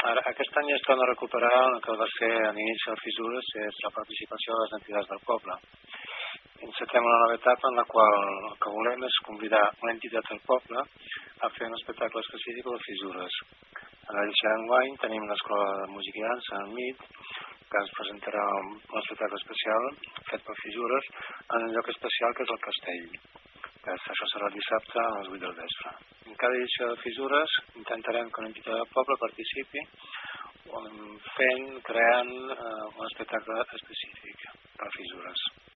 Aquest any es torna a recuperar el que va ser a l'inici del Fissures, és la participació de les entitats del poble. Encetem una nova etapa en la qual el que volem és convidar una entitat del poble a fer un espectacle específic de Fissures. En l'edició d'enguany tenim l'Escola de Música i Dansa, el MIT, que ens presentarà un espectacle especial fet per Fissures en un lloc especial que és el Castell. Això serà el dissabte a les 8 del vespre. En cada edició de Fissures intentarem que una entitat del poble participi creant un espectacle específic per Fissures.